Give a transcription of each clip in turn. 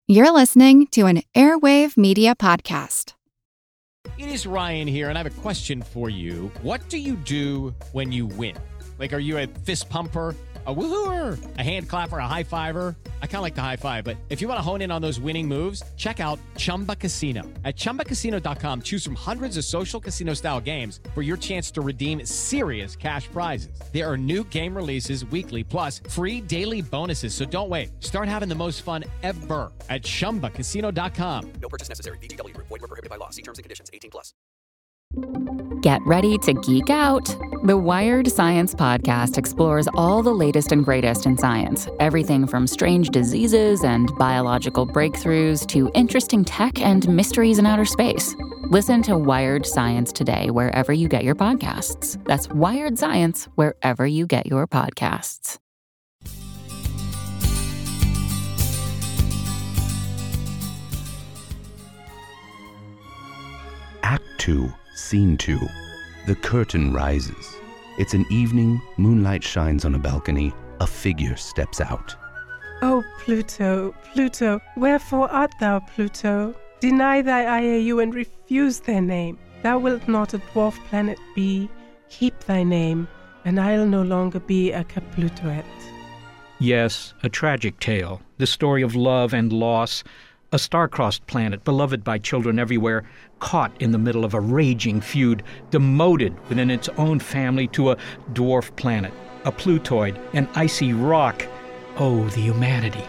You're listening to an Airwave Media Podcast. It is Ryan here, and I have a question for you. What do you do when you win? Like, are you a fist pumper, a woo-hooer, a hand clapper, a high-fiver? I kind of like the high-five, but if you want to hone in on those winning moves, check out Chumba Casino. At ChumbaCasino.com, choose from hundreds of social casino-style games for your chance to redeem serious cash prizes. There are new game releases weekly, plus free daily bonuses, so don't wait. Start having the most fun ever at ChumbaCasino.com. No purchase necessary. VGW Group. Void where prohibited by law. See terms and conditions. 18+. Get ready to geek out. The Wired Science Podcast explores all the latest and greatest in science. Everything from strange diseases and biological breakthroughs to interesting tech and mysteries in outer space. Listen to Wired Science today wherever you get your podcasts. That's Wired Science wherever you get your podcasts. Act 2, Scene 2. The curtain rises. It's an evening, moonlight shines on a balcony. A figure steps out. O Pluto, Pluto, wherefore art thou, Pluto? Deny thy IAU and refuse their name. Thou wilt not a dwarf planet be. Keep thy name, and I'll no longer be a Caplutoet. Yes, a tragic tale. The story of love and loss. A star-crossed planet beloved by children everywhere, caught in the middle of a raging feud, demoted within its own family to a dwarf planet, a Plutoid, an icy rock. Oh, the humanity.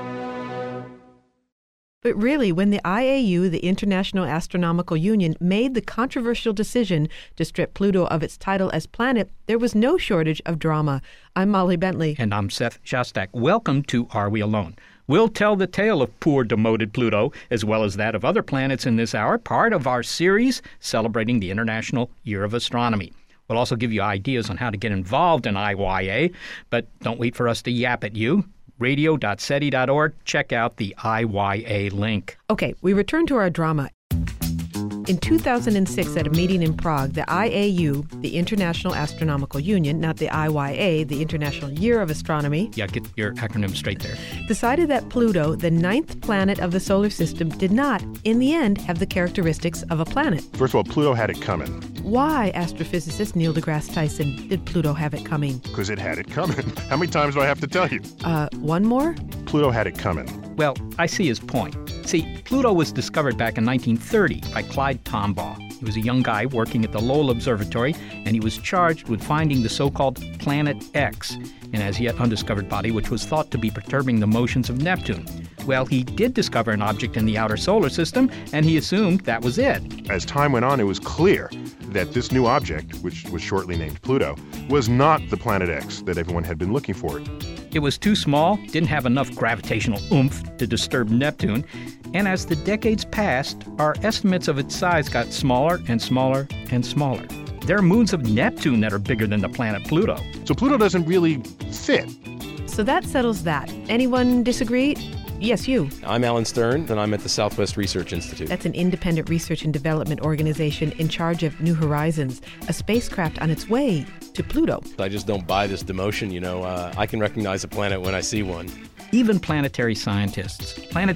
But really, when the IAU, the International Astronomical Union, made the controversial decision to strip Pluto of its title as planet, there was no shortage of drama. I'm Molly Bentley. And I'm Seth Shostak. Welcome to Are We Alone? We'll tell the tale of poor demoted Pluto, as well as that of other planets in this hour, part of our series celebrating the International Year of Astronomy. We'll also give you ideas on how to get involved in IYA, but don't wait for us to yap at you. radio.seti.org. Check out the IYA link. Okay, we return to our drama. In 2006, at a meeting in Prague, the IAU, the International Astronomical Union, not the IYA, the International Year of Astronomy. Yeah, get your acronym straight there. Decided that Pluto, the 9th planet of the solar system, did not, in the end, have the characteristics of a planet. First of all, Pluto had it coming. Why, astrophysicist Neil deGrasse Tyson, did Pluto have it coming? Because it had it coming. How many times do I have to tell you? One more? Pluto had it coming. Well, I see his point. See, Pluto was discovered back in 1930 by Clyde Tombaugh. He was a young guy working at the Lowell Observatory, and he was charged with finding the so-called Planet X, an as-yet undiscovered body which was thought to be perturbing the motions of Neptune. Well, he did discover an object in the outer solar system, and he assumed that was it. As time went on, it was clear that this new object, which was shortly named Pluto, was not the Planet X that everyone had been looking for. It was too small, didn't have enough gravitational oomph to disturb Neptune, and as the decades passed, our estimates of its size got smaller and smaller and smaller. There are moons of Neptune that are bigger than the planet Pluto. So Pluto doesn't really fit. So that settles that. Anyone disagree? Yes, you. I'm Alan Stern, and I'm at the Southwest Research Institute. That's an independent research and development organization in charge of New Horizons, a spacecraft on its way to Pluto. I just don't buy this demotion, I can recognize a planet when I see one. Even planetary scientists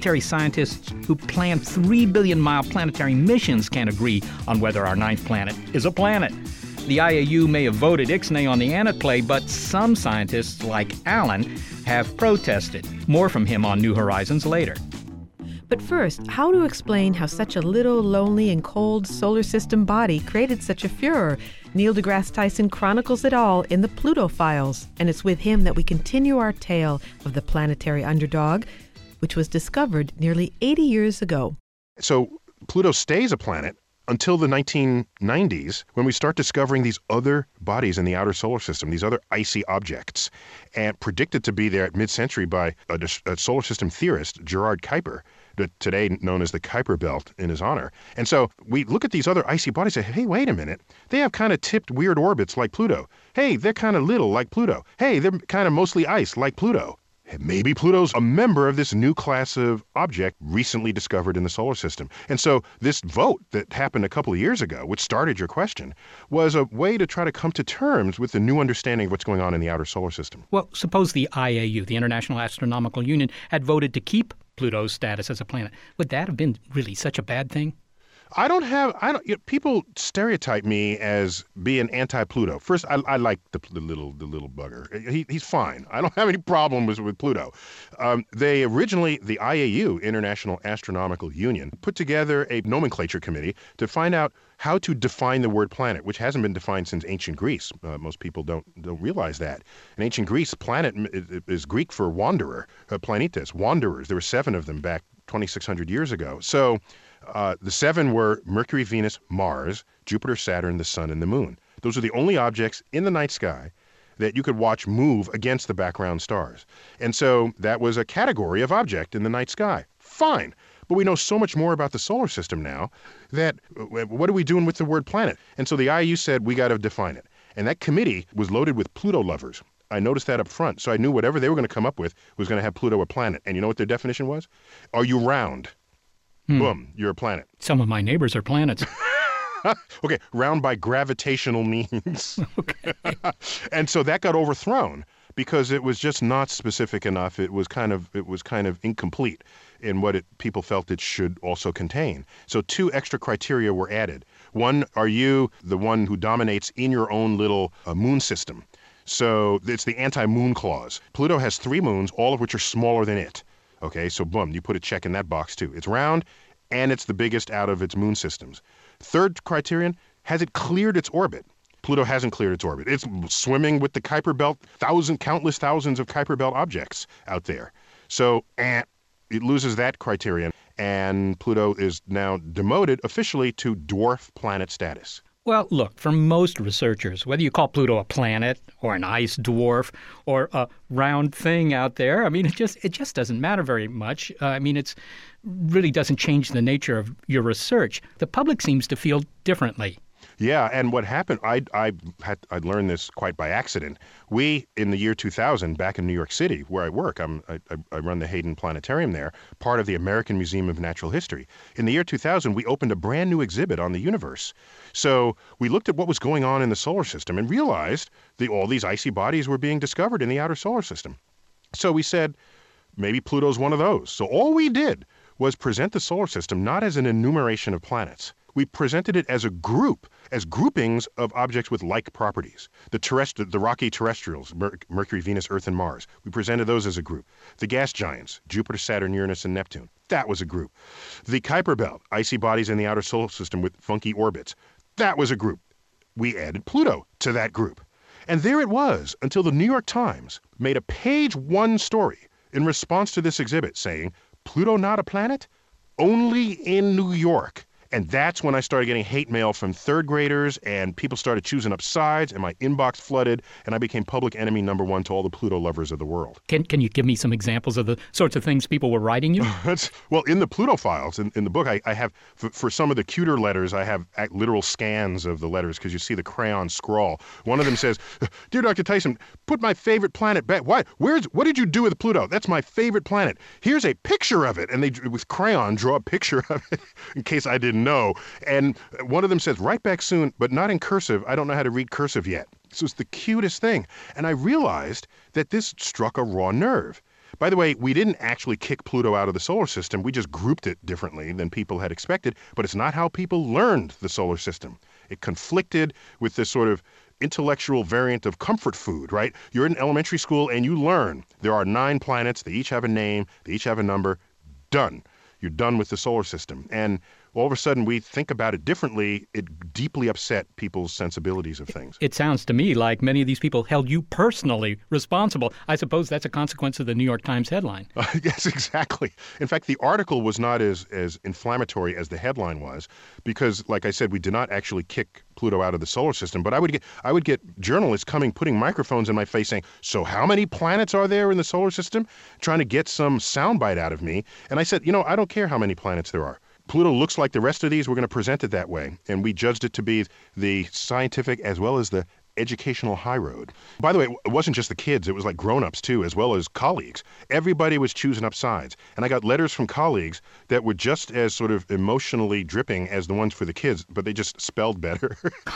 who plan 3 billion-mile planetary missions can't agree on whether our 9th planet is a planet. The IAU may have voted ixnay on the aneplay, but some scientists, like Alan, have protested. More from him on New Horizons later. But first, how to explain how such a little, lonely, and cold solar system body created such a furor? Neil deGrasse Tyson chronicles it all in the Pluto Files, and it's with him that we continue our tale of the planetary underdog, which was discovered nearly 80 years ago. So Pluto stays a planet until the 1990s, when we start discovering these other bodies in the outer solar system, these other icy objects, and predicted to be there at mid-century by a solar system theorist, Gerard Kuiper, today known as the Kuiper Belt in his honor. And so we look at these other icy bodies and say, hey, wait a minute. They have kind of tipped weird orbits like Pluto. Hey, they're kind of little like Pluto. Hey, they're kind of mostly ice like Pluto. Maybe Pluto's a member of this new class of object recently discovered in the solar system. And so this vote that happened a couple of years ago, which started your question, was a way to try to come to terms with the new understanding of what's going on in the outer solar system. Well, suppose the IAU, the International Astronomical Union, had voted to keep Pluto's status as a planet. Would that have been really such a bad thing? People stereotype me as being anti-Pluto. First, I like the little bugger. He's fine. I don't have any problem with Pluto. The IAU, International Astronomical Union, put together a nomenclature committee to find out how to define the word planet, which hasn't been defined since ancient Greece. Most people don't realize that. In ancient Greece, planet is Greek for wanderer, planetes, wanderers. There were 7 of them back 2,600 years ago. So the 7 were Mercury, Venus, Mars, Jupiter, Saturn, the Sun, and the Moon. Those are the only objects in the night sky that you could watch move against the background stars. And so that was a category of object in the night sky. Fine. But we know so much more about the solar system now that what are we doing with the word planet? And so the IAU said we got to define it. And that committee was loaded with Pluto lovers. I noticed that up front. So I knew whatever they were going to come up with was going to have Pluto a planet. And you know what their definition was? Are you round? Boom, you're a planet. Some of my neighbors are planets. Okay, round by gravitational means. Okay. And so that got overthrown because it was just not specific enough. It was kind of incomplete in what people felt it should also contain. So 2 extra criteria were added. One, are you the one who dominates in your own little moon system? So it's the anti-moon clause. Pluto has 3 moons, all of which are smaller than it. Okay, so boom, you put a check in that box too. It's round, and it's the biggest out of its moon systems. Third criterion, has it cleared its orbit? Pluto hasn't cleared its orbit. It's swimming with the Kuiper Belt, countless thousands of Kuiper Belt objects out there. So it loses that criterion, and Pluto is now demoted officially to dwarf planet status. Well, look, for most researchers, whether you call Pluto a planet or an ice dwarf or a round thing out there, I mean, it just doesn't matter very much. It really doesn't change the nature of your research. The public seems to feel differently. Yeah, and what happened, I learned this quite by accident. We, in the year 2000, back in New York City, where I work, I run the Hayden Planetarium there, part of the American Museum of Natural History. In the year 2000, we opened a brand new exhibit on the universe. So we looked at what was going on in the solar system and realized that all these icy bodies were being discovered in the outer solar system. So we said, maybe Pluto's one of those. So all we did was present the solar system not as an enumeration of planets. We presented it as a group, as groupings of objects with like properties. The rocky terrestrials, Mercury, Venus, Earth, and Mars. We presented those as a group. The gas giants, Jupiter, Saturn, Uranus, and Neptune. That was a group. The Kuiper Belt, icy bodies in the outer solar system with funky orbits. That was a group. We added Pluto to that group. And there it was until the New York Times made a page 1 story in response to this exhibit saying, Pluto not a planet? Only in New York. And that's when I started getting hate mail from 3rd graders, and people started choosing up sides, and my inbox flooded, and I became public enemy number 1 to all the Pluto lovers of the world. Can you give me some examples of the sorts of things people were writing you? Well, in the Pluto files, in the book, I have, for some of the cuter letters, I have literal scans of the letters because you see the crayon scrawl. One of them says, Dear Dr. Tyson, put my favorite planet back. What did you do with Pluto? That's my favorite planet. Here's a picture of it. And they, with crayon, draw a picture of it in case I didn't know. And one of them says, write back soon, but not in cursive. I don't know how to read cursive yet. This was the cutest thing. And I realized that this struck a raw nerve. By the way, we didn't actually kick Pluto out of the solar system. We just grouped it differently than people had expected. But it's not how people learned the solar system. It conflicted with this sort of intellectual variant of comfort food, right? You're in elementary school and you learn there are 9 planets. They each have a name. They each have a number. Done. You're done with the solar system. And all of a sudden we think about it differently. It deeply upset people's sensibilities of things. It sounds to me like many of these people held you personally responsible. I suppose that's a consequence of the New York Times headline. Yes, exactly. In fact, the article was not as inflammatory as the headline was because, like I said, we did not actually kick Pluto out of the solar system. But I would get journalists putting microphones in my face saying, so how many planets are there in the solar system? Trying to get some soundbite out of me. And I said, I don't care how many planets there are. Pluto looks like the rest of these. We're going to present it that way. And we judged it to be the scientific as well as the educational high road. By the way, it wasn't just the kids. It was like grown-ups, too, as well as colleagues. Everybody was choosing up sides. And I got letters from colleagues that were just as sort of emotionally dripping as the ones for the kids, but they just spelled better.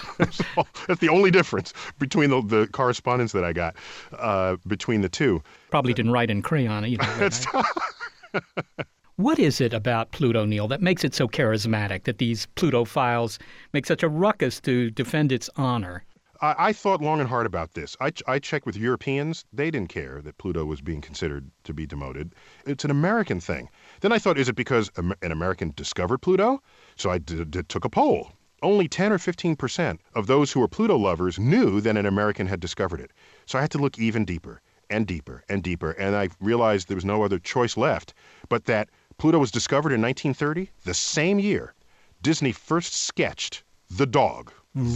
So that's the only difference between the correspondence that I got between the two. Probably didn't write in crayon either. Right? What is it about Pluto, Neil, that makes it so charismatic, that these Plutophiles make such a ruckus to defend its honor? I thought long and hard about this. I checked with Europeans. They didn't care that Pluto was being considered to be demoted. It's an American thing. Then I thought, is it because an American discovered Pluto? So I took a poll. Only 10 or 15% of those who were Pluto lovers knew that an American had discovered it. So I had to look even deeper and deeper and deeper, and I realized there was no other choice left but that Pluto was discovered in 1930, the same year Disney first sketched the dog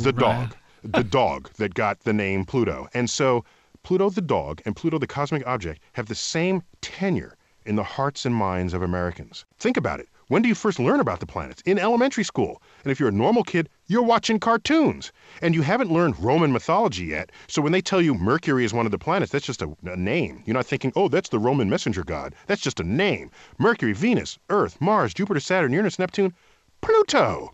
that got the name Pluto. And so Pluto the dog and Pluto the cosmic object have the same tenure in the hearts and minds of Americans. Think about it. When do you first learn about the planets? In elementary school. And if you're a normal kid, you're watching cartoons. And you haven't learned Roman mythology yet. So when they tell you Mercury is one of the planets, that's just a name. You're not thinking, oh, that's the Roman messenger god. That's just a name. Mercury, Venus, Earth, Mars, Jupiter, Saturn, Uranus, Neptune, Pluto.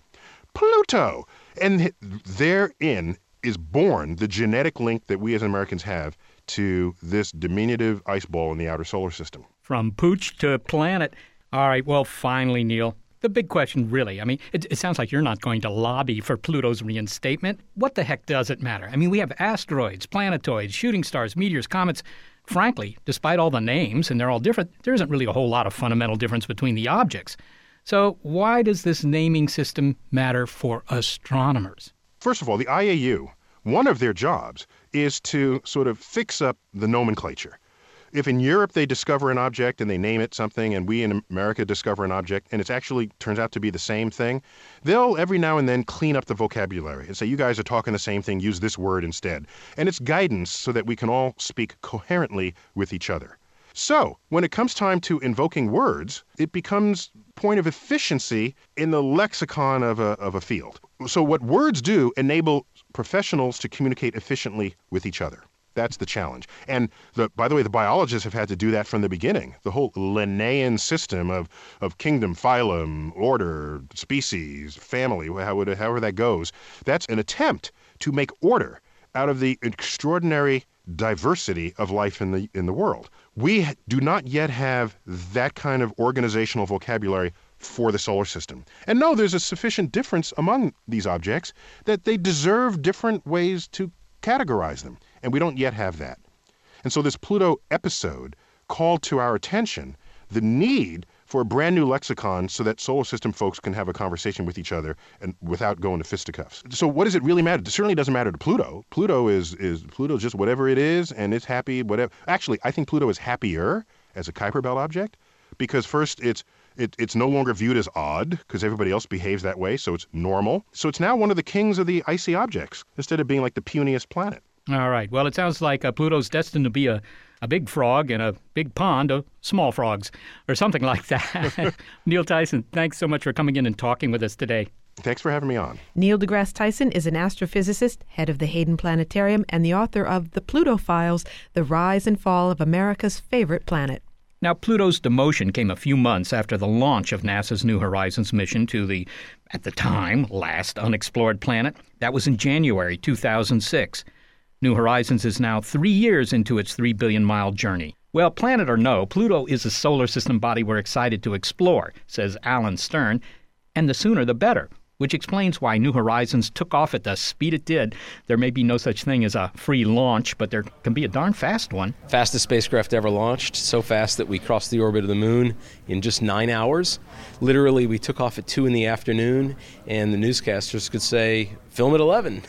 And therein is born the genetic link that we as Americans have to this diminutive ice ball in the outer solar system. From pooch to planet. All right, well, finally, Neil, the big question really, I mean, it sounds like you're not going to lobby for Pluto's reinstatement. What the heck does it matter? I mean, we have asteroids, planetoids, shooting stars, meteors, comets. Frankly, despite all the names, and they're all different, there isn't really a whole lot of fundamental difference between the objects. So why does this naming system matter for astronomers? First of all, the IAU, one of their jobs is to sort of fix up the nomenclature. If in Europe they discover an object and they name it something, and we in America discover an object and it actually turns out to be the same thing, they'll every now and then clean up the vocabulary and say, you guys are talking the same thing, use this word instead. And it's guidance so that we can all speak coherently with each other. So when it comes time to invoking words, it becomes point of efficiency in the lexicon of a field. So what words do enable professionals to communicate efficiently with each other. That's the challenge. And by the way, the biologists have had to do that from the beginning. The whole Linnaean system of kingdom, phylum, order, species, family, however that goes, that's an attempt to make order out of the extraordinary diversity of life in the world. We do not yet have that kind of organizational vocabulary for the solar system. And no, there's a sufficient difference among these objects that they deserve different ways to categorize them. And we don't yet have that. And so this Pluto episode called to our attention the need for a brand new lexicon so that solar system folks can have a conversation with each other and without going to fisticuffs. So what does it really matter? It certainly doesn't matter to Pluto. Pluto is just whatever it is, and it's happy, whatever. Actually, I think Pluto is happier as a Kuiper Belt object because first it's no longer viewed as odd because everybody else behaves that way, so it's normal. So it's now one of the kings of the icy objects instead of being like the puniest planet. All right. Well, it sounds like Pluto's destined to be a big frog in a big pond of small frogs or something like that. Neil Tyson, thanks so much for coming in and talking with us today. Thanks for having me on. Neil deGrasse Tyson is an astrophysicist, head of the Hayden Planetarium, and the author of The Pluto Files, The Rise and Fall of America's Favorite Planet. Now, Pluto's demotion came a few months after the launch of NASA's New Horizons mission to the, at the time, last unexplored planet. That was in January 2006. New Horizons is now 3 years into its 3 billion-mile journey. Well, planet or no, Pluto is a solar system body we're excited to explore, says Alan Stern, and the sooner the better, which explains why New Horizons took off at the speed it did. There may be no such thing as a free launch, but there can be a darn fast one. Fastest spacecraft ever launched, so fast that we crossed the orbit of the moon in just 9 hours. Literally, we took off at 2 in the afternoon, and the newscasters could say, film at 11.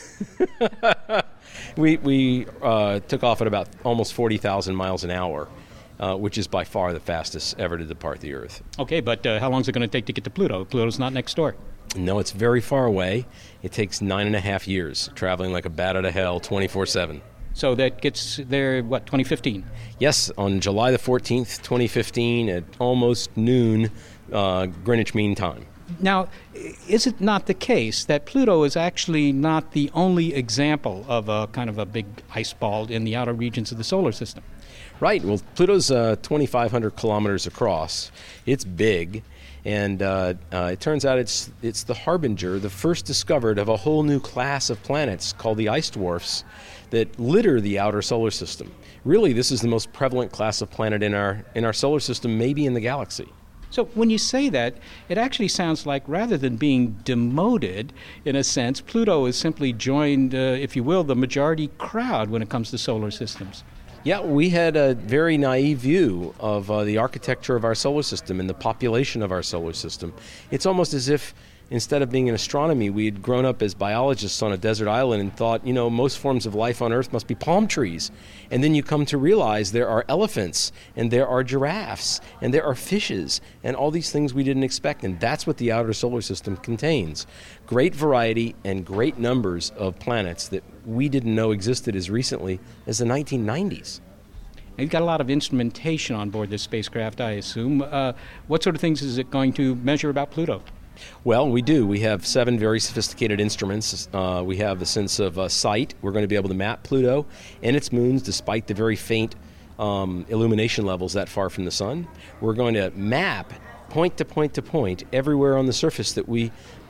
We took off at about almost 40,000 miles an hour, which is by far the fastest ever to depart the Earth. Okay, but how long is it going to take to get to Pluto? Pluto's not next door. No, it's very far away. It takes 9.5 years, traveling like a bat out of hell 24/7. So that gets there, 2015? Yes, on July the 14th, 2015, at almost noon, Greenwich Mean Time. Now, is it not the case that Pluto is actually not the only example of a kind of a big ice ball in the outer regions of the solar system? Right. Well, Pluto's 2,500 kilometers across. It's big. And it turns out it's the harbinger, the first discovered of a whole new class of planets called the ice dwarfs that litter the outer solar system. Really, this is the most prevalent class of planet in our solar system, maybe in the galaxy. So when you say that, it actually sounds like rather than being demoted, in a sense, Pluto has simply joined, if you will, the majority crowd when it comes to solar systems. Yeah, we had a very naive view of the architecture of our solar system and the population of our solar system. It's almost as if instead of being in astronomy, we had grown up as biologists on a desert island and thought, most forms of life on Earth must be palm trees. And then you come to realize there are elephants, and there are giraffes, and there are fishes, and all these things we didn't expect. And that's what the outer solar system contains. Great variety and great numbers of planets that we didn't know existed as recently as the 1990s. Now, you've got a lot of instrumentation on board this spacecraft, I assume. What sort of things is it going to measure about Pluto? Well, we do. We have 7 very sophisticated instruments. We have the sense of sight. We're going to be able to map Pluto and its moons despite the very faint illumination levels that far from the sun. We're going to map point to point to point everywhere on the surface that we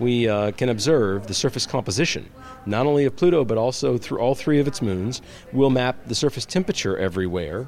can observe the surface composition, not only of Pluto but also through all 3 of its moons. We'll map the surface temperature everywhere.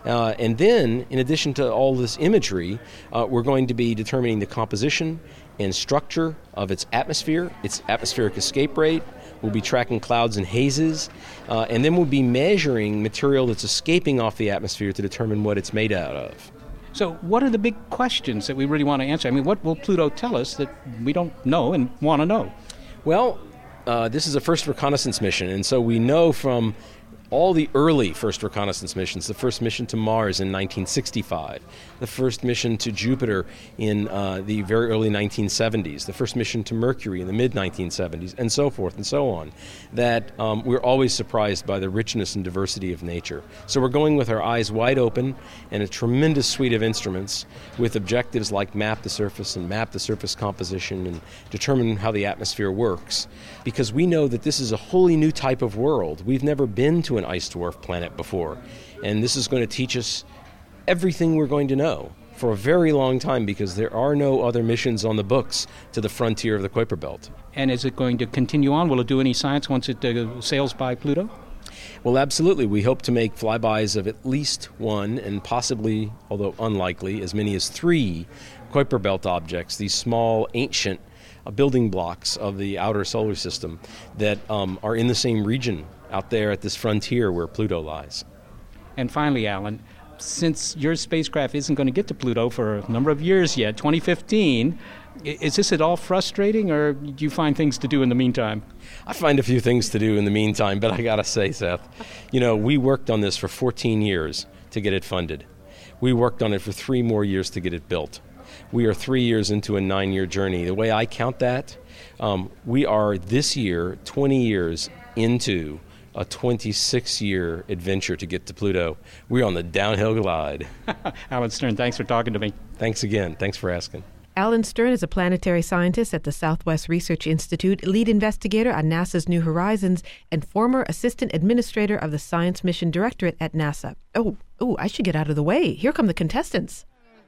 And then, in addition to all this imagery, we're going to be determining the composition and structure of its atmospheric escape rate. We'll be tracking clouds and hazes, and then we'll be measuring material that's escaping off the atmosphere to determine what it's made out of. So what are the big questions that we really want to answer? I mean, what will Pluto tell us that we don't know and want to know? Well, this is a first reconnaissance mission, and so we know from all the early first reconnaissance missions, the first mission to Mars in 1965, the first mission to Jupiter in the very early 1970s, the first mission to Mercury in the mid-1970s, and so forth and so on, that we're always surprised by the richness and diversity of nature. So we're going with our eyes wide open and a tremendous suite of instruments with objectives like map the surface and map the surface composition and determine how the atmosphere works, because we know that this is a wholly new type of world. We've never been to an ice dwarf planet before, and this is going to teach us everything we're going to know for a very long time, because there are no other missions on the books to the frontier of the Kuiper Belt. And is it going to continue on? Will it do any science once it sails by Pluto? Well, absolutely. We hope to make flybys of at least 1 and possibly, although unlikely, as many as 3 Kuiper Belt objects, these small ancient building blocks of the outer solar system that are in the same region out there at this frontier where Pluto lies. And finally, Alan, since your spacecraft isn't going to get to Pluto for a number of years yet, 2015, is this at all frustrating, or do you find things to do in the meantime? I find a few things to do in the meantime, but I got to say, Seth, we worked on this for 14 years to get it funded. We worked on it for 3 more years to get it built. We are 3 years into a 9-year journey. The way I count that, we are this year 20 years into a 26-year adventure to get to Pluto. We're on the downhill glide. Alan Stern, thanks for talking to me. Thanks again. Thanks for asking. Alan Stern is a planetary scientist at the Southwest Research Institute, lead investigator on NASA's New Horizons, and former assistant administrator of the Science Mission Directorate at NASA. Oh, I should get out of the way. Here come the contestants.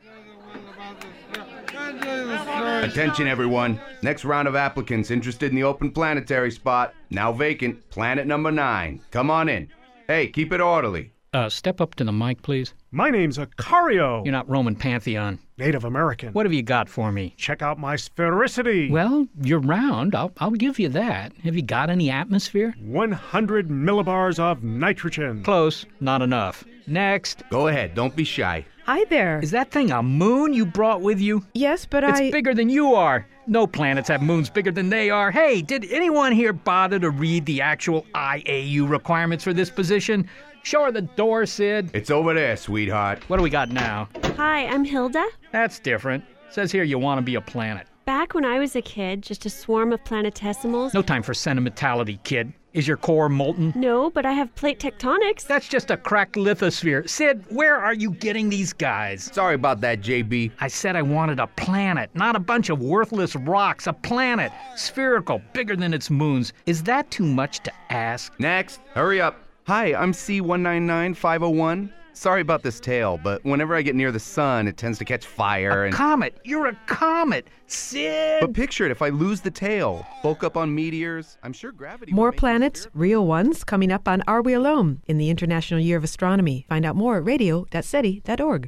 Attention, everyone. Next round of applicants interested in the open planetary spot. Now vacant. Planet number 9. Come on in. Hey, keep it orderly. Step up to the mic, please. My name's Acario. You're not Roman Pantheon. Native American. What have you got for me? Check out my sphericity. Well, you're round. I'll give you that. Have you got any atmosphere? 100 millibars of nitrogen. Close. Not enough. Next. Go ahead. Don't be shy. Hi there. Is that thing a moon you brought with you? Yes, but It's bigger than you are. No planets have moons bigger than they are. Hey, did anyone here bother to read the actual IAU requirements for this position? Show her the door, Sid. It's over there, sweetheart. What do we got now? Hi, I'm Hilda. That's different. Says here you want to be a planet. Back when I was a kid, just a swarm of planetesimals. No time for sentimentality, kid. Is your core molten? No, but I have plate tectonics. That's just a cracked lithosphere. Sid, where are you getting these guys? Sorry about that, JB. I said I wanted a planet, not a bunch of worthless rocks. A planet. Spherical, bigger than its moons. Is that too much to ask? Next. Hurry up. Hi, I'm C199501. Sorry about this tail, but whenever I get near the sun, it tends to catch fire and... Comet! You're a comet! Sid! But picture it, if I lose the tail, bulk up on meteors, I'm sure gravity... More planets, real ones, coming up on Are We Alone in the International Year of Astronomy. Find out more at radio.seti.org.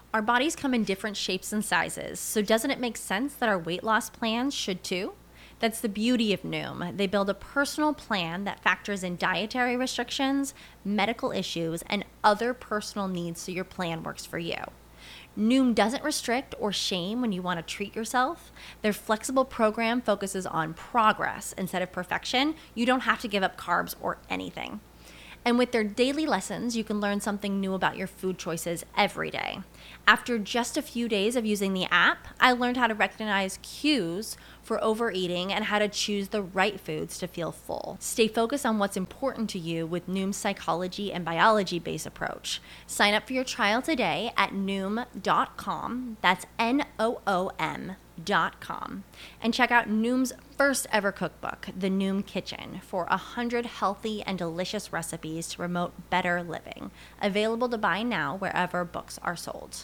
Our bodies come in different shapes and sizes, so doesn't it make sense that our weight loss plans should too? That's the beauty of Noom. They build a personal plan that factors in dietary restrictions, medical issues, and other personal needs so your plan works for you. Noom doesn't restrict or shame when you want to treat yourself. Their flexible program focuses on progress instead of perfection. You don't have to give up carbs or anything. And with their daily lessons, you can learn something new about your food choices every day. After just a few days of using the app, I learned how to recognize cues for overeating and how to choose the right foods to feel full. Stay focused on what's important to you with Noom's psychology and biology-based approach. Sign up for your trial today at Noom.com. That's Noom.com. And check out Noom's first ever cookbook, The Noom Kitchen, for 100 healthy and delicious recipes to promote better living. Available to buy now wherever books are sold.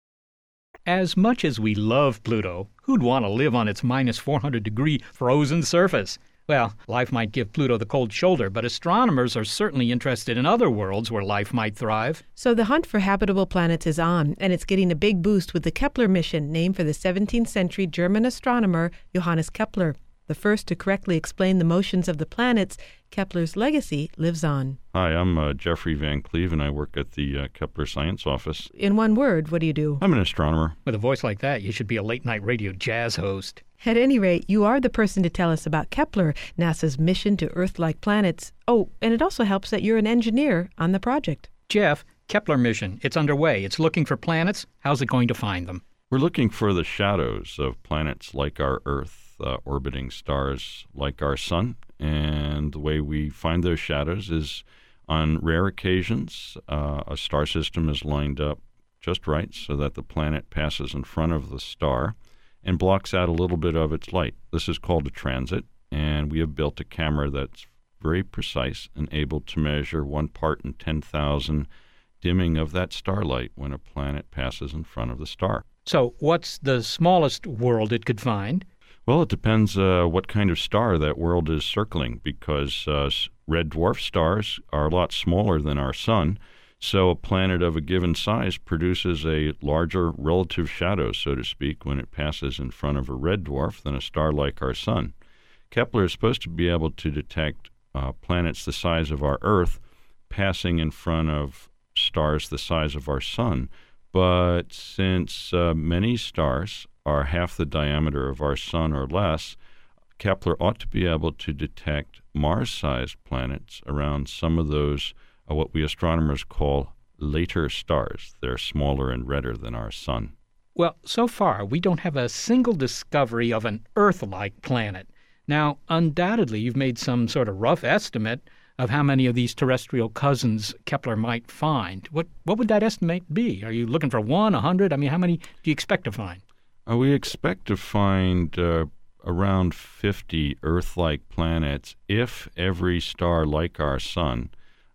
As much as we love Pluto, who'd want to live on its minus 400-degree frozen surface? Well, life might give Pluto the cold shoulder, but astronomers are certainly interested in other worlds where life might thrive. So the hunt for habitable planets is on, and it's getting a big boost with the Kepler mission, named for the 17th century German astronomer Johannes Kepler. The first to correctly explain the motions of the planets, Kepler's legacy lives on. Hi, I'm Jeffrey Van Cleve, and I work at the Kepler Science Office. In one word, what do you do? I'm an astronomer. With a voice like that, you should be a late-night radio jazz host. At any rate, you are the person to tell us about Kepler, NASA's mission to Earth-like planets. Oh, and it also helps that you're an engineer on the project. Jeff, Kepler mission, it's underway. It's looking for planets. How's it going to find them? We're looking for the shadows of planets like our Earth, orbiting stars like our Sun. And the way we find those shadows is on rare occasions, a star system is lined up just right so that the planet passes in front of the star and blocks out a little bit of its light. This is called a transit, and we have built a camera that's very precise and able to measure 1 part in 10,000 dimming of that starlight when a planet passes in front of the star. So what's the smallest world it could find? Well, it depends what kind of star that world is circling, because red dwarf stars are a lot smaller than our Sun, so a planet of a given size produces a larger relative shadow, so to speak, when it passes in front of a red dwarf than a star like our Sun. Kepler is supposed to be able to detect planets the size of our Earth passing in front of stars the size of our Sun, but since many stars are half the diameter of our Sun or less, Kepler ought to be able to detect Mars-sized planets around some of those, what we astronomers call later stars. They're smaller and redder than our Sun. Well, so far, we don't have a single discovery of an Earth-like planet. Now, undoubtedly, you've made some sort of rough estimate of how many of these terrestrial cousins Kepler might find. What would that estimate be? Are you looking for 1, 100? I mean, how many do you expect to find? We expect to find around 50 Earth-like planets if every star like our Sun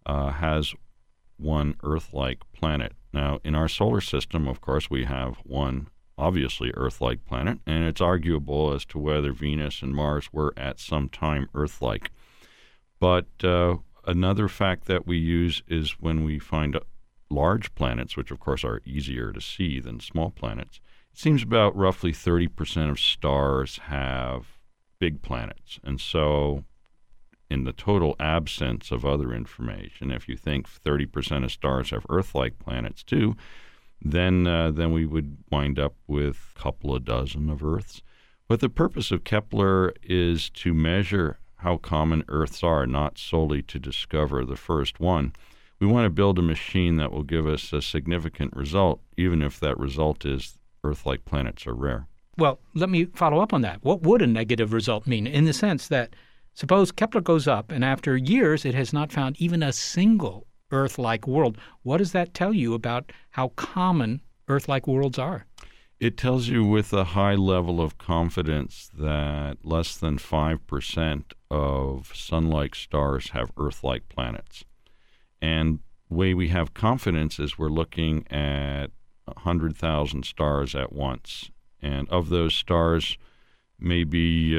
has one Earth-like planet. Now, in our solar system, of course, we have one obviously Earth-like planet, and it's arguable as to whether Venus and Mars were at some time Earth-like. But another fact that we use is when we find large planets, which of course are easier to see than small planets, it seems about roughly 30% of stars have big planets. And so in the total absence of other information, if you think 30% of stars have Earth-like planets too, then we would wind up with a couple of dozen of Earths. But the purpose of Kepler is to measure how common Earths are, not solely to discover the first one. We want to build a machine that will give us a significant result, even if that result is Earth-like planets are rare. Well, let me follow up on that. What would a negative result mean, in the sense that suppose Kepler goes up and after years it has not found even a single Earth-like world? What does that tell you about how common Earth-like worlds are? It tells you with a high level of confidence that less than 5% of Sun-like stars have Earth-like planets. And the way we have confidence is we're looking at 100,000 stars at once. And of those stars, maybe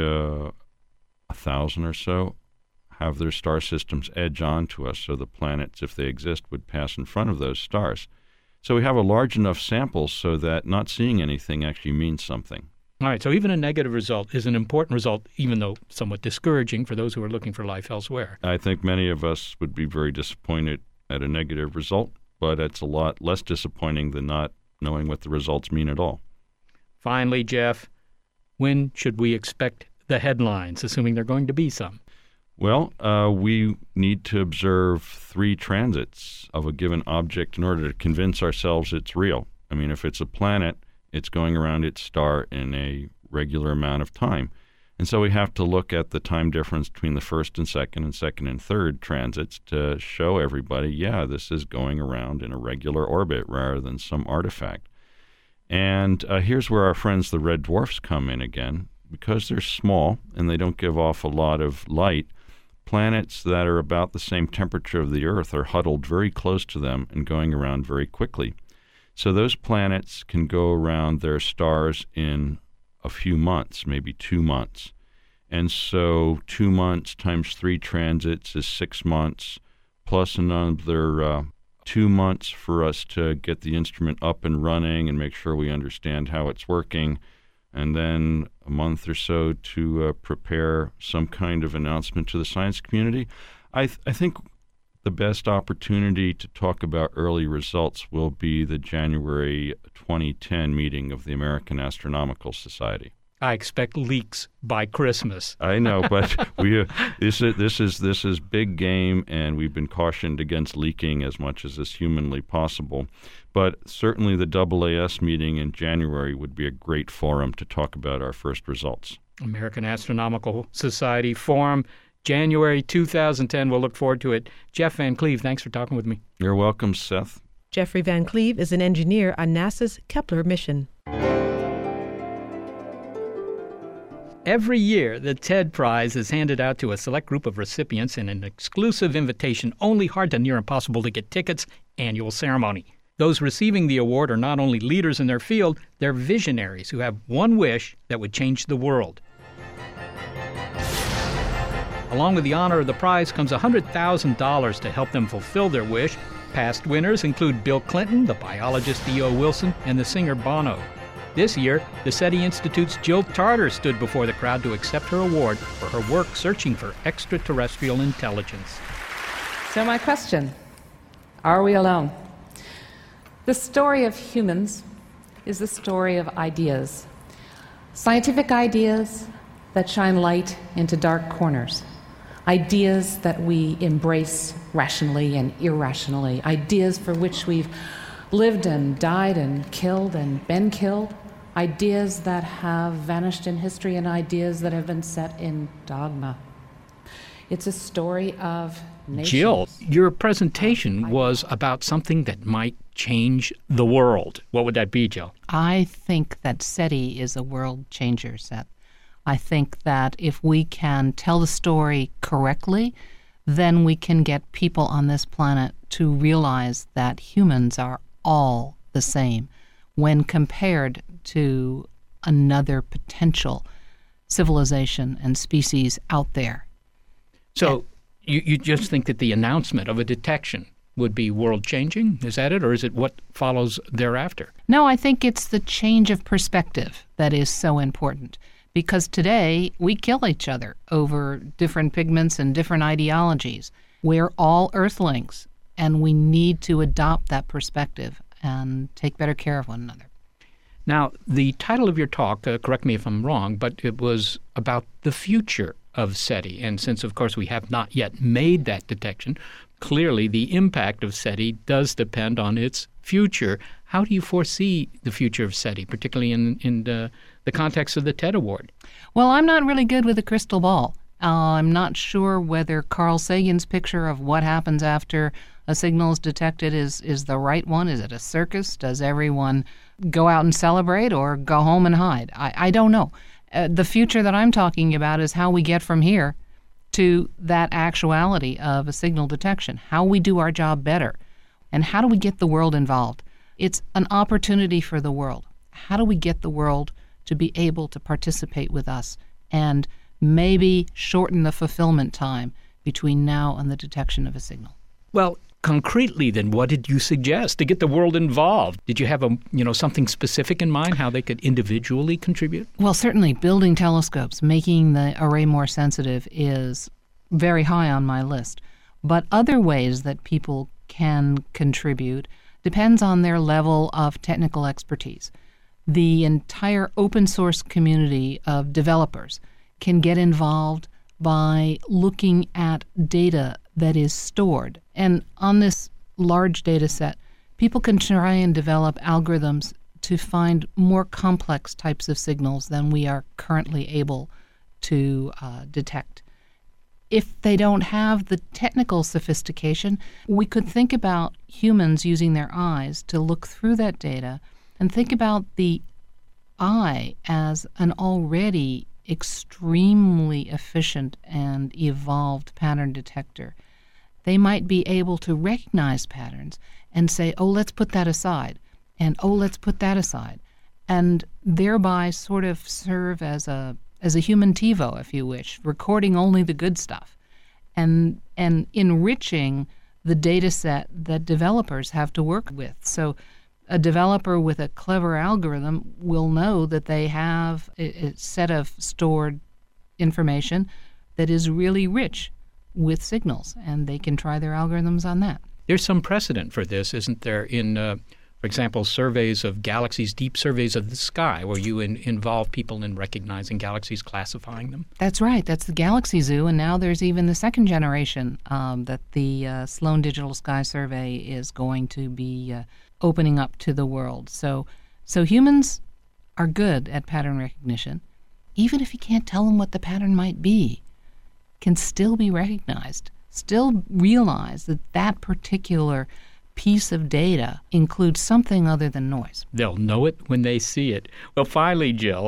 1,000 or so have their star systems edge on to us, so the planets, if they exist, would pass in front of those stars. So we have a large enough sample so that not seeing anything actually means something. All right, so even a negative result is an important result, even though somewhat discouraging for those who are looking for life elsewhere. I think many of us would be very disappointed at a negative result, but it's a lot less disappointing than not knowing what the results mean at all. Finally, Jeff, when should we expect the headlines, assuming there are going to be some? Well, we need to observe 3 transits of a given object in order to convince ourselves it's real. I mean, if it's a planet, it's going around its star in a regular amount of time. And so we have to look at the time difference between the first and second and third transits to show everybody, yeah, this is going around in a regular orbit rather than some artifact. And here's where our friends, the red dwarfs, come in again. Because they're small and they don't give off a lot of light, planets that are about the same temperature of the Earth are huddled very close to them and going around very quickly. So those planets can go around their stars in a few months, maybe 2 months. And so 2 months times 3 transits is 6 months, plus another 2 months for us to get the instrument up and running and make sure we understand how it's working, and then a month or so to prepare some kind of announcement to the science community. I think the best opportunity to talk about early results will be the January 2010 meeting of the American Astronomical Society. I expect leaks by Christmas. I know, but this is big game, and we've been cautioned against leaking as much as is humanly possible. But certainly the AAS meeting in January would be a great forum to talk about our first results. American Astronomical Society Forum, January 2010. We'll look forward to it. Jeff Van Cleve, thanks for talking with me. You're welcome, Seth. Jeffrey Van Cleve is an engineer on NASA's Kepler mission. Every year, the TED Prize is handed out to a select group of recipients in an exclusive invitation, only hard to near impossible to get tickets, annual ceremony. Those receiving the award are not only leaders in their field, they're visionaries who have one wish that would change the world. Along with the honor of the prize comes $100,000 to help them fulfill their wish. Past winners include Bill Clinton, the biologist E.O. Wilson, and the singer Bono. This year, the SETI Institute's Jill Tarter stood before the crowd to accept her award for her work searching for extraterrestrial intelligence. So my question, are we alone? The story of humans is the story of ideas. Scientific ideas that shine light into dark corners. Ideas that we embrace rationally and irrationally. Ideas for which we've lived and died and killed and been killed. Ideas that have vanished in history and ideas that have been set in dogma. It's a story of nations. Jill, your presentation was about something that might change the world. What would that be, Jill? I think that SETI is a world changer, Seth. I think that if we can tell the story correctly, then we can get people on this planet to realize that humans are all the same when compared to another potential civilization and species out there. So you just think that the announcement of a detection would be world-changing? Is that it, or is it what follows thereafter? No, I think it's the change of perspective that is so important. Because today, we kill each other over different pigments and different ideologies. We're all Earthlings, and we need to adopt that perspective and take better care of one another. Now, the title of your talk, correct me if I'm wrong, but it was about the future of SETI. And since, of course, we have not yet made that detection, clearly the impact of SETI does depend on its future. How do you foresee the future of SETI, particularly in the context of the TED Award? Well, I'm not really good with a crystal ball. I'm not sure whether Carl Sagan's picture of what happens after a signal is detected is the right one. Is it a circus? Does everyone go out and celebrate or go home and hide? I don't know. The future that I'm talking about is how we get from here to that actuality of a signal detection, how we do our job better, and how do we get the world involved. It's an opportunity for the world. How do we get the world to be able to participate with us and maybe shorten the fulfillment time between now and the detection of a signal? Well, concretely, then, what did you suggest to get the world involved? Did you have something specific in mind, how they could individually contribute? Well, certainly building telescopes, making the array more sensitive is very high on my list. But other ways that people can contribute depends on their level of technical expertise. The entire open source community of developers can get involved by looking at data that is stored. And on this large data set, people can try and develop algorithms to find more complex types of signals than we are currently able to detect. If they don't have the technical sophistication, we could think about humans using their eyes to look through that data and think about the eye as an already extremely efficient and evolved pattern detector. They might be able to recognize patterns and say, oh, let's put that aside, and oh, let's put that aside, and thereby sort of serve as a human TiVo, if you wish, recording only the good stuff and enriching the data set that developers have to work with. So a developer with a clever algorithm will know that they have a set of stored information that is really rich with signals, and they can try their algorithms on that. There's some precedent for this, isn't there, in, for example, surveys of galaxies, deep surveys of the sky, where you involve people in recognizing galaxies, classifying them? That's right. That's the Galaxy Zoo, and now there's even the second generation that the Sloan Digital Sky Survey is going to be opening up to the world. So humans are good at pattern recognition. Even if you can't tell them what the pattern might be, can still be recognized, still realize that that particular piece of data includes something other than noise. They'll know it when they see it. Well, finally, Jill,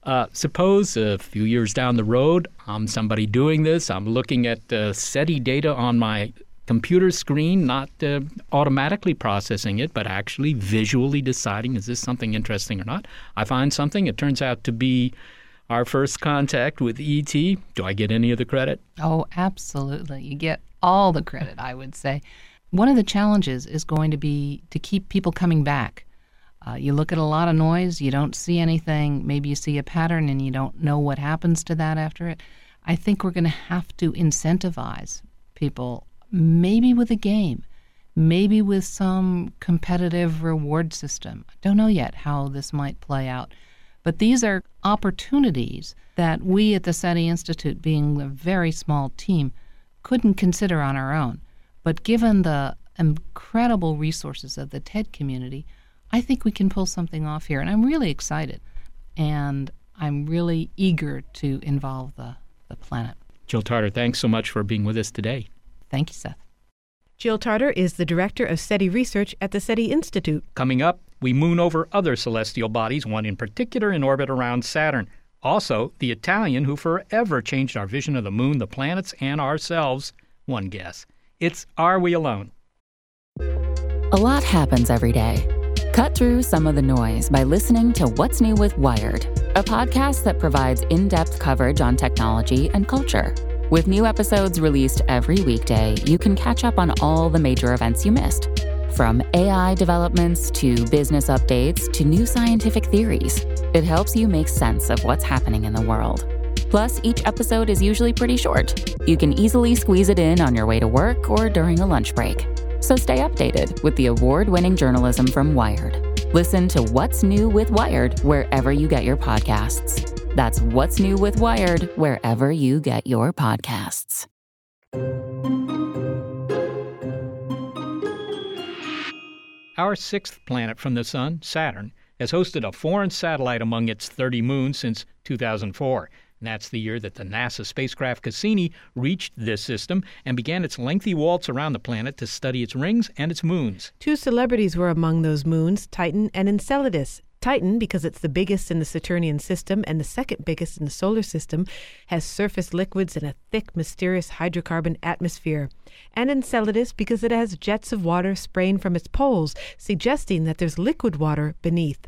suppose a few years down the road, I'm somebody doing this, I'm looking at SETI data on my computer screen, not automatically processing it, but actually visually deciding, is this something interesting or not? I find something, it turns out to be our first contact with E.T. Do I get any of the credit? Oh, absolutely. You get all the credit, I would say. One of the challenges is going to be to keep people coming back. You look at a lot of noise, you don't see anything, maybe you see a pattern and you don't know what happens to that after it. I think we're going to have to incentivize people, maybe with a game, maybe with some competitive reward system. I don't know yet how this might play out. But these are opportunities that we at the SETI Institute, being a very small team, couldn't consider on our own. But given the incredible resources of the TED community, I think we can pull something off here. And I'm really excited. And I'm really eager to involve the planet. Jill Tarter, thanks so much for being with us today. Thank you, Seth. Jill Tarter is the director of SETI research at the SETI Institute. Coming up, we moon over other celestial bodies, one in particular in orbit around Saturn. Also, the Italian who forever changed our vision of the moon, the planets, and ourselves. One guess. It's Are We Alone? A lot happens every day. Cut through some of the noise by listening to What's New with Wired, a podcast that provides in-depth coverage on technology and culture. With new episodes released every weekday, you can catch up on all the major events you missed. From AI developments to business updates to new scientific theories, it helps you make sense of what's happening in the world. Plus, each episode is usually pretty short. You can easily squeeze it in on your way to work or during a lunch break. So stay updated with the award-winning journalism from Wired. Listen to What's New with Wired wherever you get your podcasts. That's What's New with Wired wherever you get your podcasts. Our sixth planet from the Sun, Saturn, has hosted a foreign satellite among its 30 moons since 2004. And that's the year that the NASA spacecraft Cassini reached this system and began its lengthy waltz around the planet to study its rings and its moons. Two celebrities were among those moons, Titan and Enceladus. Titan, because it's the biggest in the Saturnian system and the second biggest in the solar system, has surface liquids and a thick, mysterious hydrocarbon atmosphere. And Enceladus, because it has jets of water spraying from its poles, suggesting that there's liquid water beneath.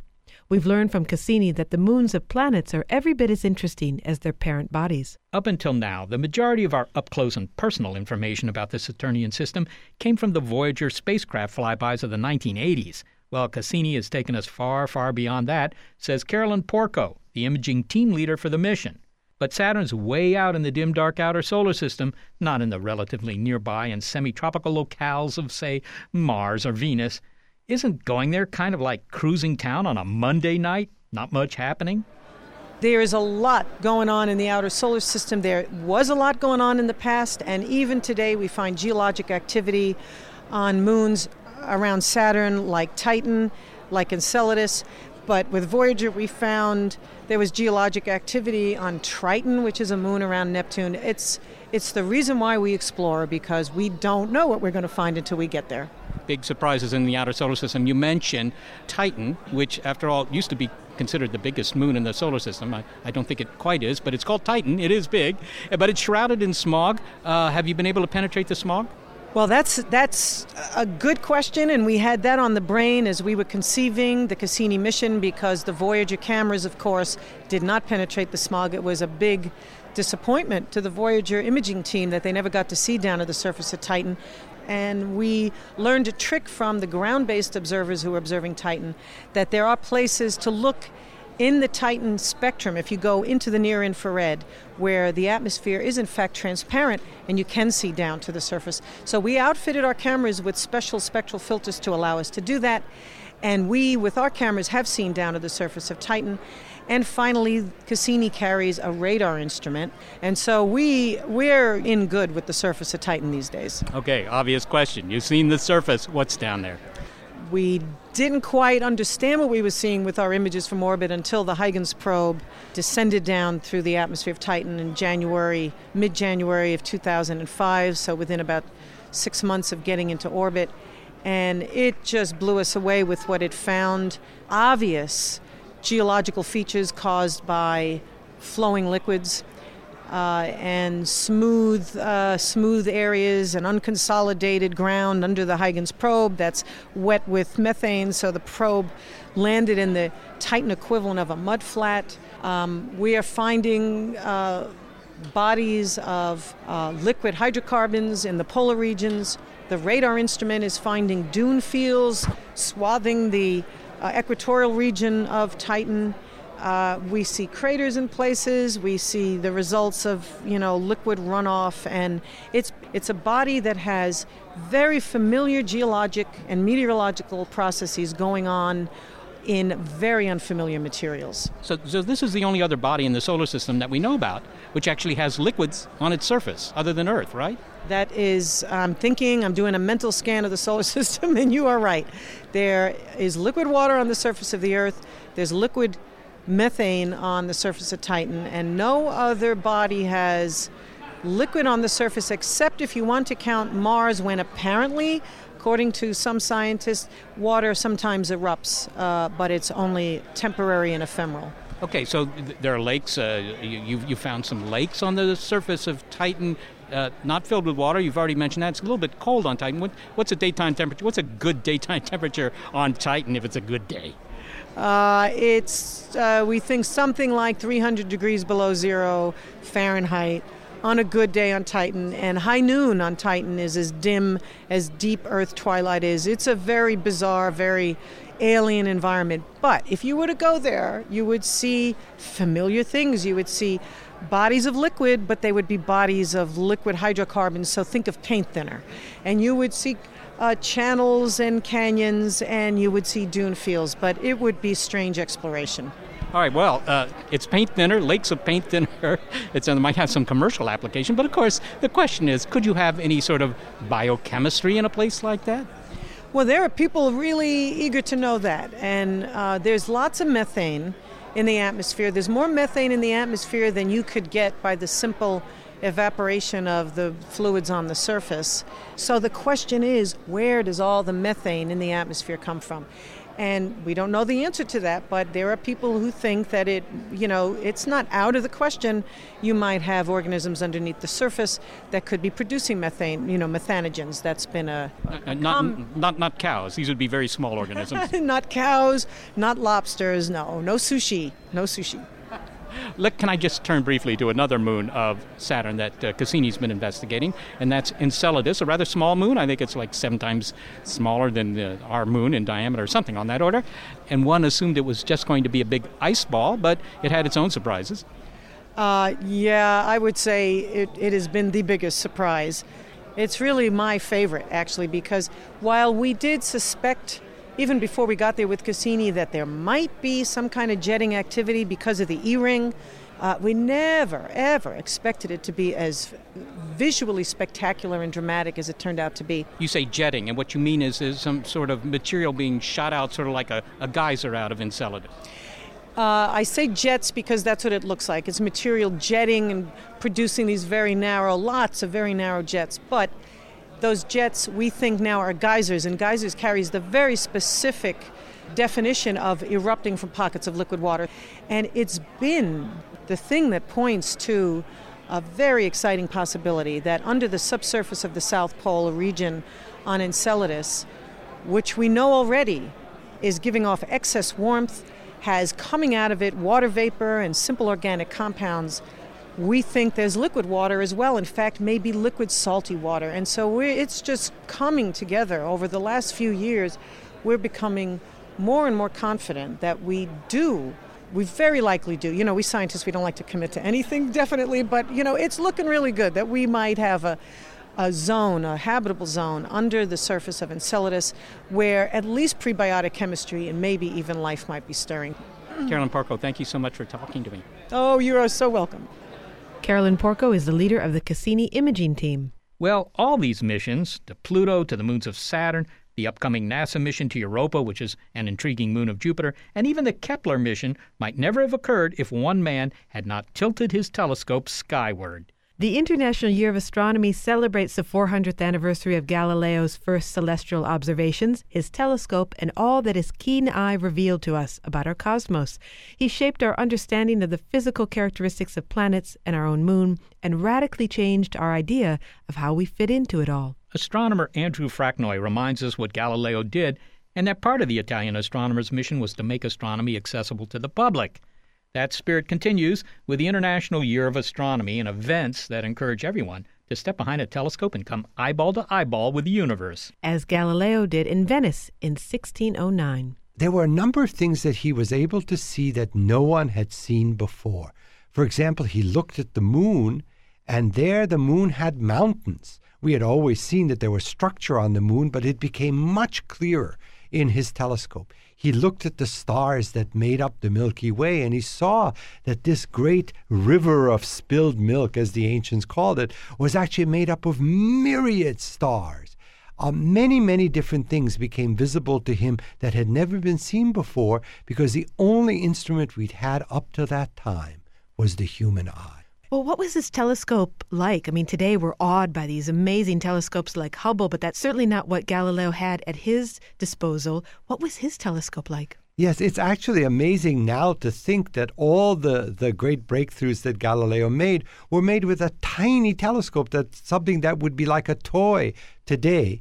We've learned from Cassini that the moons of planets are every bit as interesting as their parent bodies. Up until now, the majority of our up-close and personal information about the Saturnian system came from the Voyager spacecraft flybys of the 1980s. Well, Cassini has taken us far, far beyond that, says Carolyn Porco, the imaging team leader for the mission. But Saturn's way out in the dim, dark outer solar system, not in the relatively nearby and semi-tropical locales of, say, Mars or Venus. Isn't going there kind of like cruising town on a Monday night? Not much happening? There is a lot going on in the outer solar system. There was a lot going on in the past, and even today we find geologic activity on moons around Saturn like Titan, like Enceladus. But with Voyager, we found there was geologic activity on Triton, which is a moon around Neptune. It's the reason why we explore, because we don't know what we're going to find until we get there. Big surprises in the outer solar system. You mentioned Titan, which, after all, used to be considered the biggest moon in the solar system. I don't think it quite is, but it's called Titan. It is big, but it's shrouded in smog. Have you been able to penetrate the smog? Well, that's a good question, and we had that on the brain as we were conceiving the Cassini mission, because the Voyager cameras, of course, did not penetrate the smog. It was a big disappointment to the Voyager imaging team that they never got to see down to the surface of Titan. And we learned a trick from the ground-based observers who were observing Titan, that there are places to look in the Titan spectrum, if you go into the near infrared, where the atmosphere is in fact transparent and you can see down to the surface. So we outfitted our cameras with special spectral filters to allow us to do that. And we, with our cameras, have seen down to the surface of Titan. And finally, Cassini carries a radar instrument. And so we're in good with the surface of Titan these days. Okay, obvious question. You've seen the surface. What's down there? We didn't quite understand what we were seeing with our images from orbit until the Huygens probe descended down through the atmosphere of Titan in mid-January of 2005, so within about 6 months of getting into orbit. And it just blew us away with what it found. Obvious geological features caused by flowing liquids, and smooth areas and unconsolidated ground under the Huygens probe that's wet with methane, so the probe landed in the Titan equivalent of a mudflat. We are finding bodies of liquid hydrocarbons in the polar regions. The radar instrument is finding dune fields swathing the equatorial region of Titan. We see craters in places. We see the results of, liquid runoff, and it's a body that has very familiar geologic and meteorological processes going on in very unfamiliar materials. So this is the only other body in the solar system that we know about which actually has liquids on its surface, other than Earth, right? That is, I'm doing a mental scan of the solar system, and you are right. There is liquid water on the surface of the Earth. There's liquid methane on the surface of Titan, and no other body has liquid on the surface except if you want to count Mars, when apparently, according to some scientists, water sometimes erupts, but it's only temporary and ephemeral. Okay, so there are lakes. You found some lakes on the surface of Titan, not filled with water. You've already mentioned that. It's a little bit cold on Titan. What's a daytime temperature? What's a good daytime temperature on Titan if it's a good day? We think something like 300 degrees below zero Fahrenheit on a good day on Titan, and high noon on Titan is as dim as deep Earth twilight is. It's a very bizarre, very alien environment. But if you were to go there, you would see familiar things. You would see bodies of liquid, but they would be bodies of liquid hydrocarbons, so think of paint thinner. And you would see channels and canyons, and you would see dune fields, but it would be strange exploration. All right, well, it's paint thinner, lakes of paint thinner. It might have some commercial application, but of course, the question is, could you have any sort of biochemistry in a place like that? Well, there are people really eager to know that, and there's lots of methane in the atmosphere. There's more methane in the atmosphere than you could get by the simple evaporation of the fluids on the surface. So the question is, where does all the methane in the atmosphere come from? And we don't know the answer to that, but there are people who think that it's not out of the question. You might have organisms underneath the surface that could be producing methane, methanogens. That's been not cows. These would be very small organisms. Not cows, not lobsters, no sushi. Look, can I just turn briefly to another moon of Saturn that Cassini's been investigating, and that's Enceladus, a rather small moon. I think it's like 7 times smaller than our moon in diameter, or something on that order. And one assumed it was just going to be a big ice ball, but it had its own surprises. Yeah, I would say it has been the biggest surprise. It's really my favorite, actually, because while we did suspect, even before we got there with Cassini, that there might be some kind of jetting activity because of the E-ring, we never, ever expected it to be as visually spectacular and dramatic as it turned out to be. You say jetting, and what you mean is some sort of material being shot out, sort of like a geyser out of Enceladus. I say jets because that's what it looks like. It's material jetting and producing these lots of very narrow jets. But those jets, we think now, are geysers, and geysers carries the very specific definition of erupting from pockets of liquid water. And it's been the thing that points to a very exciting possibility that under the subsurface of the South Pole region on Enceladus, which we know already is giving off excess warmth, has coming out of it water vapor and simple organic compounds. We think there's liquid water as well. In fact, maybe liquid salty water. And so it's just coming together. Over the last few years, we're becoming more and more confident that we very likely do. We scientists, we don't like to commit to anything, definitely, but, it's looking really good that we might have a habitable zone under the surface of Enceladus where at least prebiotic chemistry and maybe even life might be stirring. Carolyn Porco, thank you so much for talking to me. Oh, you are so welcome. Carolyn Porco is the leader of the Cassini imaging team. Well, all these missions, to Pluto, to the moons of Saturn, the upcoming NASA mission to Europa, which is an intriguing moon of Jupiter, and even the Kepler mission might never have occurred if one man had not tilted his telescope skyward. The International Year of Astronomy celebrates the 400th anniversary of Galileo's first celestial observations, his telescope, and all that his keen eye revealed to us about our cosmos. He shaped our understanding of the physical characteristics of planets and our own moon, and radically changed our idea of how we fit into it all. Astronomer Andrew Fracknoy reminds us what Galileo did, and that part of the Italian astronomer's mission was to make astronomy accessible to the public. That spirit continues with the International Year of Astronomy and events that encourage everyone to step behind a telescope and come eyeball to eyeball with the universe. As Galileo did in Venice in 1609. There were a number of things that he was able to see that no one had seen before. For example, he looked at the moon, and there the moon had mountains. We had always seen that there was structure on the moon, but it became much clearer in his telescope. He looked at the stars that made up the Milky Way, and he saw that this great river of spilled milk, as the ancients called it, was actually made up of myriad stars. Many, many different things became visible to him that had never been seen before, because the only instrument we'd had up to that time was the human eye. Well, what was this telescope like? I mean, today we're awed by these amazing telescopes like Hubble, but that's certainly not what Galileo had at his disposal. What was his telescope like? Yes, it's actually amazing now to think that all the great breakthroughs that Galileo made were made with a tiny telescope, that's something that would be like a toy today.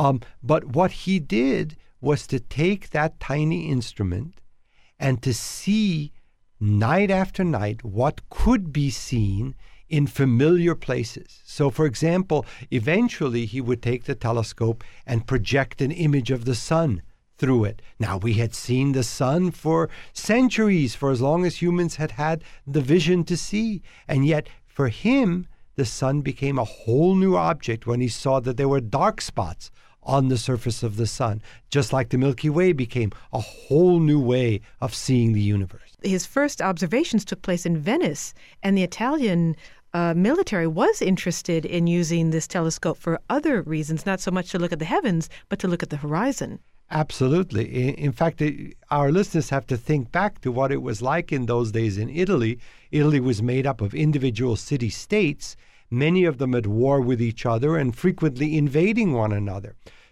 But what he did was to take that tiny instrument and to see night after night what could be seen in familiar places. So, for example, eventually he would take the telescope and project an image of the sun through it. Now, we had seen the sun for centuries, for as long as humans had had the vision to see. And yet, for him, the sun became a whole new object when he saw that there were dark spots on the surface of the sun, just like the Milky Way became a whole new way of seeing the universe. His first observations took place in Venice, and the Italian military was interested in using this telescope for other reasons, not so much to look at the heavens, but to look at the horizon. Absolutely. In fact, our listeners have to think back to what it was like in those days in Italy. Italy was made up of individual city-states, many of them at war with each other and frequently invading one another.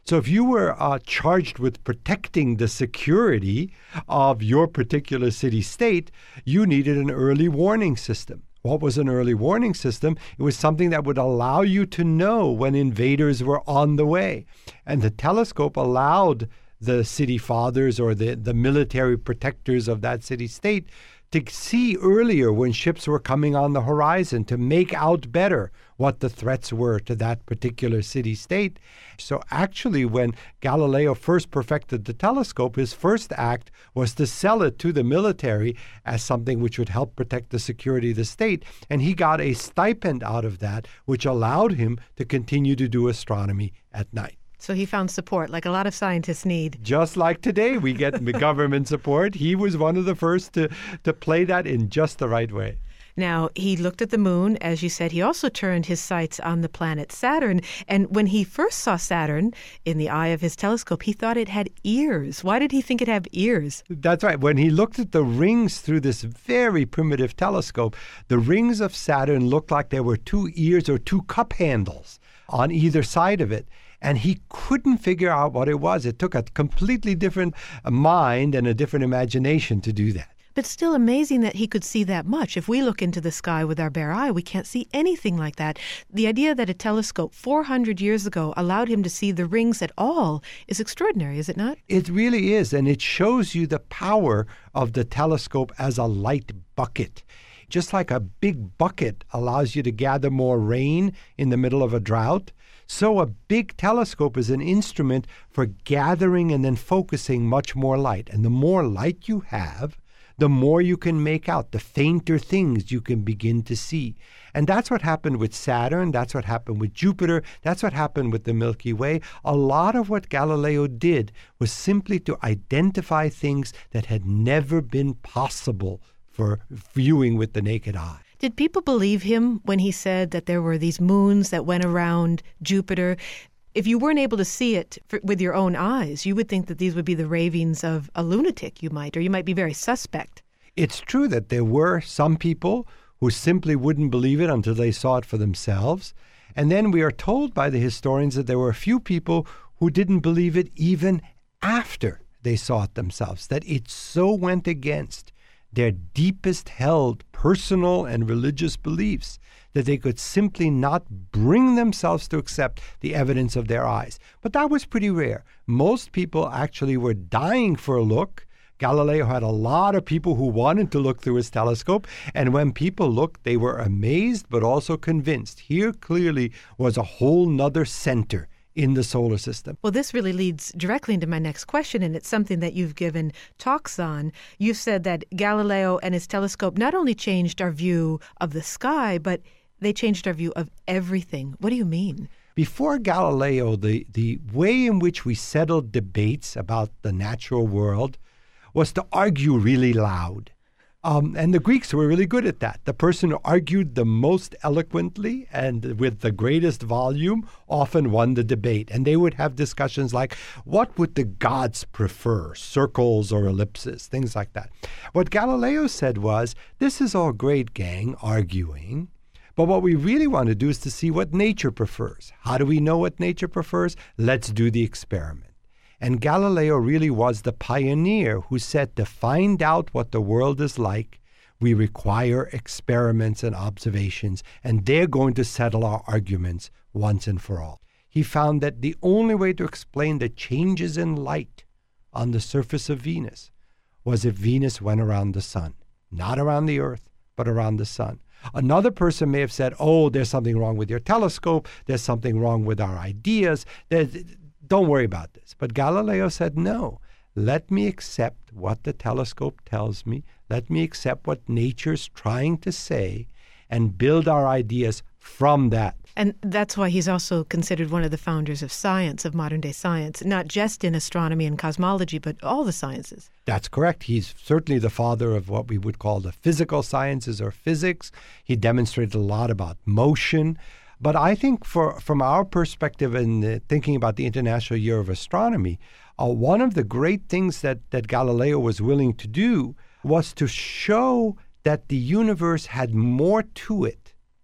So if you were charged with protecting the security of your particular city-state, you needed an early warning system. What was an early warning system? It was something that would allow you to know when invaders were on the way. And the telescope allowed the city fathers or the military protectors of that city-state to see earlier when ships were coming on the horizon, to make out better what the threats were to that particular city-state. So actually, when Galileo first perfected the telescope, his first act was to sell it to the military as something which would help protect the security of the state. And he got a stipend out of that, which allowed him to continue to do astronomy at night. So he found support, like a lot of scientists need. Just like today we get government support. He was one of the first to play that in just the right way. Now, he looked at the moon. As you said, he also turned his sights on the planet Saturn. And when he first saw Saturn in the eye of his telescope, he thought it had ears. Why did he think it had ears? That's right. When he looked at the rings through this very primitive telescope, the rings of Saturn looked like there were 2 ears or 2 cup handles on either side of it. And he couldn't figure out what it was. It took a completely different mind and a different imagination to do that. But still amazing that he could see that much. If we look into the sky with our bare eye, we can't see anything like that. The idea that a telescope 400 years ago allowed him to see the rings at all is extraordinary, is it not? It really is, and it shows you the power of the telescope as a light bucket. Just like a big bucket allows you to gather more rain in the middle of a drought, so a big telescope is an instrument for gathering and then focusing much more light. And the more light you have, the more you can make out, the fainter things you can begin to see. And that's what happened with Saturn. That's what happened with Jupiter. That's what happened with the Milky Way. A lot of what Galileo did was simply to identify things that had never been possible for viewing with the naked eye. Did people believe him when he said that there were these moons that went around Jupiter? If you weren't able to see it with your own eyes, you would think that these would be the ravings of a lunatic, or you might be very suspect. It's true that there were some people who simply wouldn't believe it until they saw it for themselves. And then we are told by the historians that there were a few people who didn't believe it even after they saw it themselves, that it so went against their deepest held personal and religious beliefs that they could simply not bring themselves to accept the evidence of their eyes. But that was pretty rare. Most people actually were dying for a look. Galileo had a lot of people who wanted to look through his telescope, and when people looked, they were amazed but also convinced. Here clearly was a whole nother center in the solar system. Well, this really leads directly into my next question, and it's something that you've given talks on. You've said that Galileo and his telescope not only changed our view of the sky, but they changed our view of everything. What do you mean? Before Galileo, the way in which we settled debates about the natural world was to argue really loud. And the Greeks were really good at that. The person who argued the most eloquently and with the greatest volume often won the debate. And they would have discussions like, what would the gods prefer, circles or ellipses, things like that. What Galileo said was, this is all great, gang, arguing. But what we really want to do is to see what nature prefers. How do we know what nature prefers? Let's do the experiment. And Galileo really was the pioneer who said to find out what the world is like, we require experiments and observations, and they're going to settle our arguments once and for all. He found that the only way to explain the changes in light on the surface of Venus was if Venus went around the sun, not around the Earth, but around the sun. Another person may have said, oh, there's something wrong with your telescope, there's something wrong with our ideas, don't worry about this. But Galileo said, no, let me accept what the telescope tells me. Let me accept what nature's trying to say and build our ideas from that. And that's why he's also considered one of the founders of science, of modern-day science, not just in astronomy and cosmology, but all the sciences. That's correct. He's certainly the father of what we would call the physical sciences or physics. He demonstrated a lot about motion. But I think from our perspective in thinking about the International Year of Astronomy, one of the great things that Galileo was willing to do was to show that the universe had more to it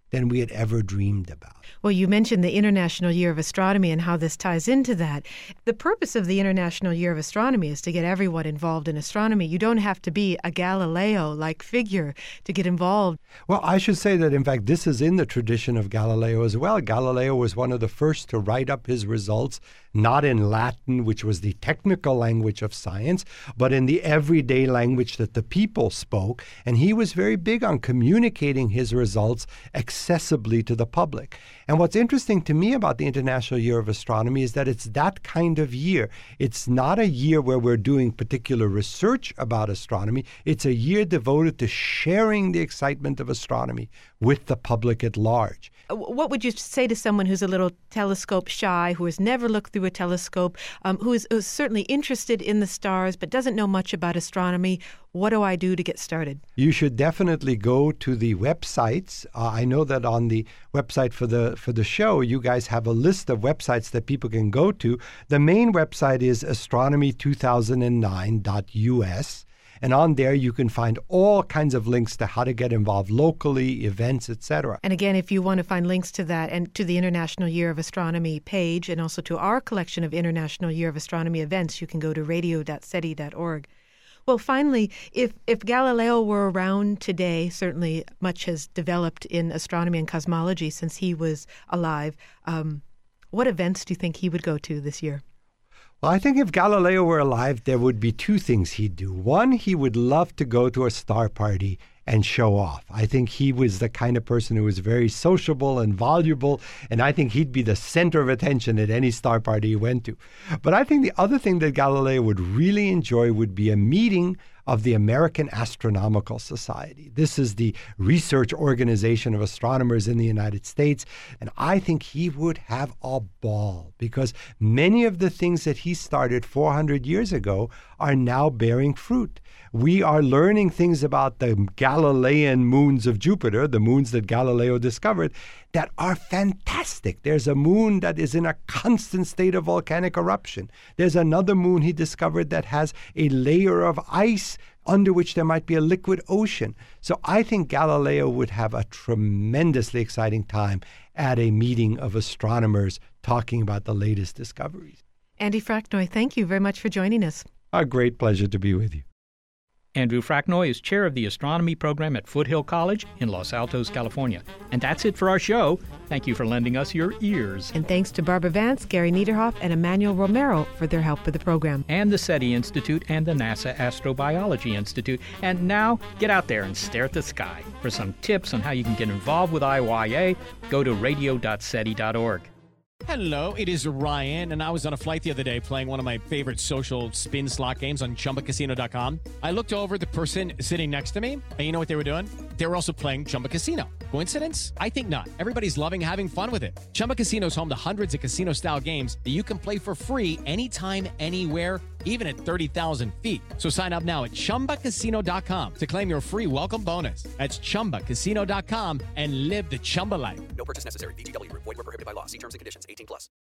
than we had ever dreamed about. Well, you mentioned the International Year of Astronomy and how this ties into that. The purpose of the International Year of Astronomy is to get everyone involved in astronomy. You don't have to be a Galileo-like figure to get involved. Well, I should say that, in fact, this is in the tradition of Galileo as well. Galileo was one of the first to write up his results, not in Latin, which was the technical language of science, but in the everyday language that the people spoke. And he was very big on communicating his results accessibly to the public. And what's interesting to me about the International Year of Astronomy is that it's that kind of year. It's not a year where we're doing particular research about astronomy. It's a year devoted to sharing the excitement of astronomy with the public at large. What would you say to someone who's a little telescope shy, who has never looked through a telescope, who is certainly interested in the stars but doesn't know much about astronomy? What do I do to get started? You should definitely go to the websites. I know that on the website for the show, you guys have a list of websites that people can go to. The main website is astronomy2009.us. And on there, you can find all kinds of links to how to get involved locally, events, etc. And again, if you want to find links to that and to the International Year of Astronomy page and also to our collection of International Year of Astronomy events, you can go to radio.seti.org. Well, finally, if Galileo were around today, certainly much has developed in astronomy and cosmology since he was alive. What events do you think he would go to this year? Well, I think if Galileo were alive, there would be two things he'd do. One, he would love to go to a star party and show off. I think he was the kind of person who was very sociable and voluble, and I think he'd be the center of attention at any star party he went to. But I think the other thing that Galileo would really enjoy would be a meeting of the American Astronomical Society. This is the research organization of astronomers in the United States, and I think he would have a ball because many of the things that he started 400 years ago are now bearing fruit. We are learning things about the Galilean moons of Jupiter, the moons that Galileo discovered, that are fantastic. There's a moon that is in a constant state of volcanic eruption. There's another moon he discovered that has a layer of ice under which there might be a liquid ocean. So I think Galileo would have a tremendously exciting time at a meeting of astronomers talking about the latest discoveries. Andy Fracknoy, thank you very much for joining us. A great pleasure to be with you. Andrew Fracknoy is chair of the astronomy program at Foothill College in Los Altos, California. And that's it for our show. Thank you for lending us your ears. And thanks to Barbara Vance, Gary Niederhoff, and Emmanuel Romero for their help with the program. And the SETI Institute and the NASA Astrobiology Institute. And now, get out there and stare at the sky. For some tips on how you can get involved with IYA, go to radio.seti.org. Hello, it is Ryan, and I was on a flight the other day playing one of my favorite social spin slot games on ChumbaCasino.com. I looked over at the person sitting next to me, and you know what they were doing? They were also playing Chumba Casino. Coincidence? I think not. Everybody's loving having fun with it. Chumba Casino is home to hundreds of casino-style games that you can play for free anytime, anywhere, even at 30,000 feet. So sign up now at ChumbaCasino.com to claim your free welcome bonus. That's ChumbaCasino.com and live the Chumba life. No purchase necessary. VGW. Void where prohibited by law. See terms and conditions. 18+.